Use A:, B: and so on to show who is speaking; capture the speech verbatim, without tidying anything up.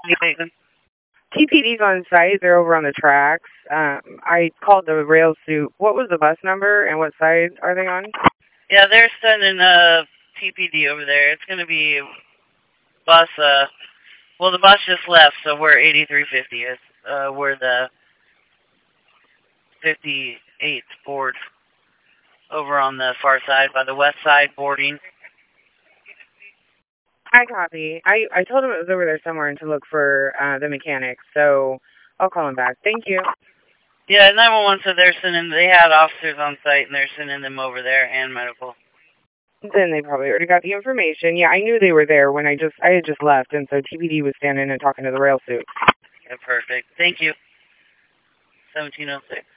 A: T P D's on site. They're over on the tracks. Um, I called the rail suit. What was the bus number and what side are they on?
B: Yeah, they're sending a T P D over there. It's going to be bus, uh, well, the bus just left, so we're eighty-three fiftieth. Uh, we're the fifty-eighth board over on the far side by the west side boarding.
A: I copy. I, I told him it was over there somewhere and to look for uh, the mechanics, so I'll call him back. Thank you.
B: Yeah, nine one one said they're sending, they had officers on site and they're sending them over there and medical.
A: Then they probably already got the information. Yeah, I knew they were there when I just, I had just left, and so T P D was standing and talking to the rail suit.
B: Yeah, perfect. Thank you. seventeen oh six.